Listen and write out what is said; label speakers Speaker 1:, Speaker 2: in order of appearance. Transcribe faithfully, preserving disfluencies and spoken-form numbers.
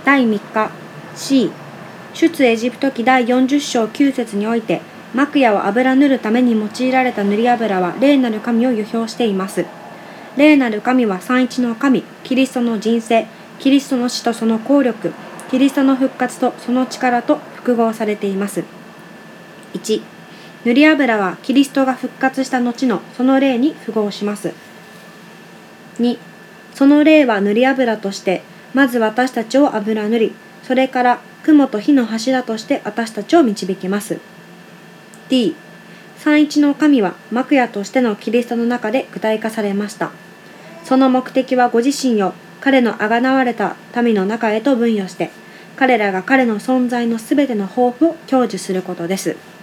Speaker 1: だいみっか C 出エジプト記だいよんじゅっ章きゅう節において幕屋を油塗るために用いられた塗り油は霊なる神を預表しています。霊なる神は三一の神、キリストの人生、キリストの死とその効力、キリストの復活とその力と複合されています。いち塗り油はキリストが復活した後のその霊に符合します。にその霊は塗り油としてまず私たちを油塗り、それから雲と火の柱として私たちを導きます。 D 三一の神は幕屋としてのキリストの中で具体化されました。その目的はご自身を彼のあがなわれた民の中へと分与して、彼らが彼の存在のすべての抱負を享受することです。